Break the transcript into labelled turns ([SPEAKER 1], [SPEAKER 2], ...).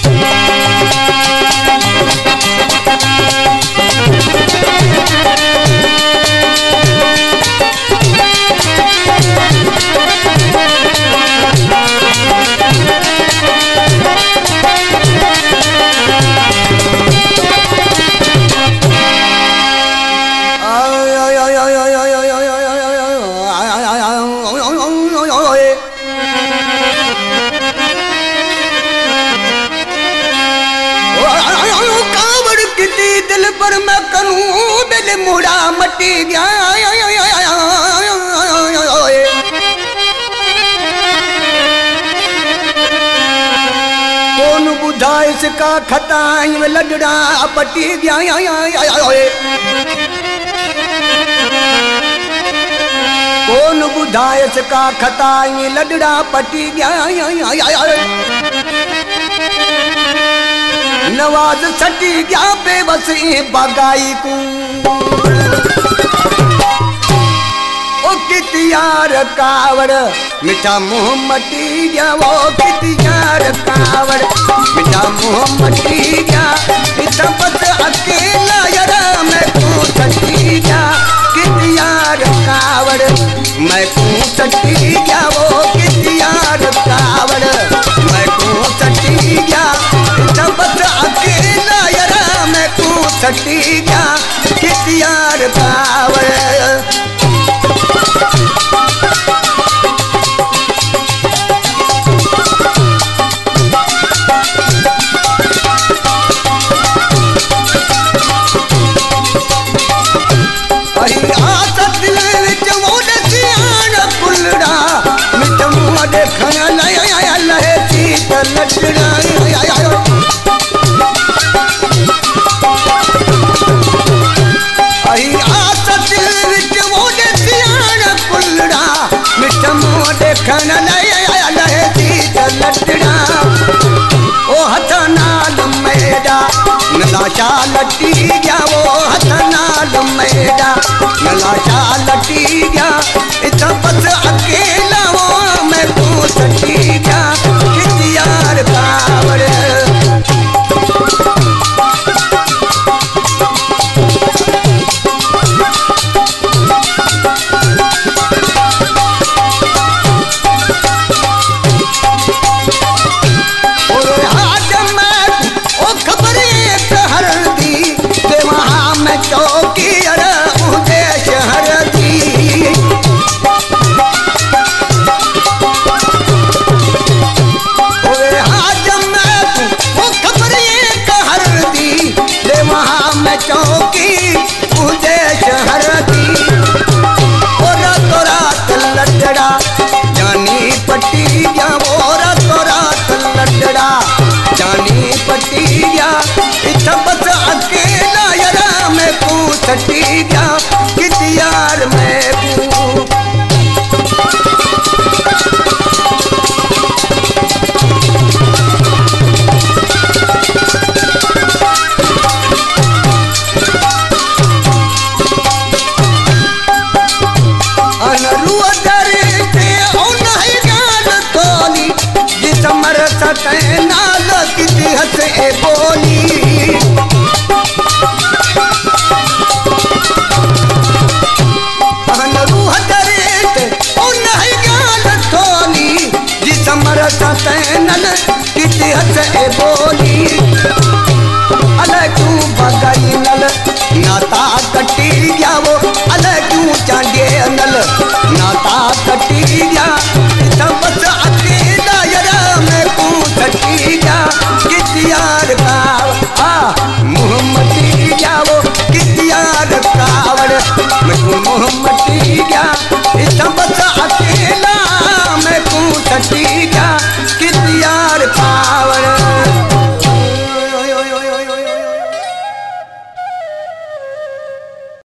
[SPEAKER 1] मुड़ा मटी गया कौन बुझा इसका खता लडड़ा पटी गया कौन बुझा इसका खता लडड़ा पटी गया नवाज छटी गया बेबस बगाई को ओ कितियार कावड़ मिठा मुँह मटी गया वो कितियार कावड़ मिठा मुँह मटी गया इतना बस अकेला यारा मैं क्यों छटी गया कितियार कावड़ मैं क्यों छटी गया वो कितियार कावड़ मैं क्यों छटी गया इतना बस अकेला यारा मैं क्यों छटी गया कितियार कावड़ नलाशा लटी गया वो हथ नाल मेरा नलाशा लटी गया इतना बस अकेला वो मैं क्यों छटी गया कितियार कावड़ छटी गया कितियार मैं नाल किति हसे बोली नल किति हसे बोली अलग क्यों बगाई नल नाता कटी गया वो अलग क्यों चांगे नल नाता कटी गया इतना बस अकेला यारा मैं क्यों छटी गया कितियार कावड़ मुँह मटी गया वो कितियार कावड़ मैं क्यों मुँह मटी गया इतना बस अकेला मैं क्यों छटी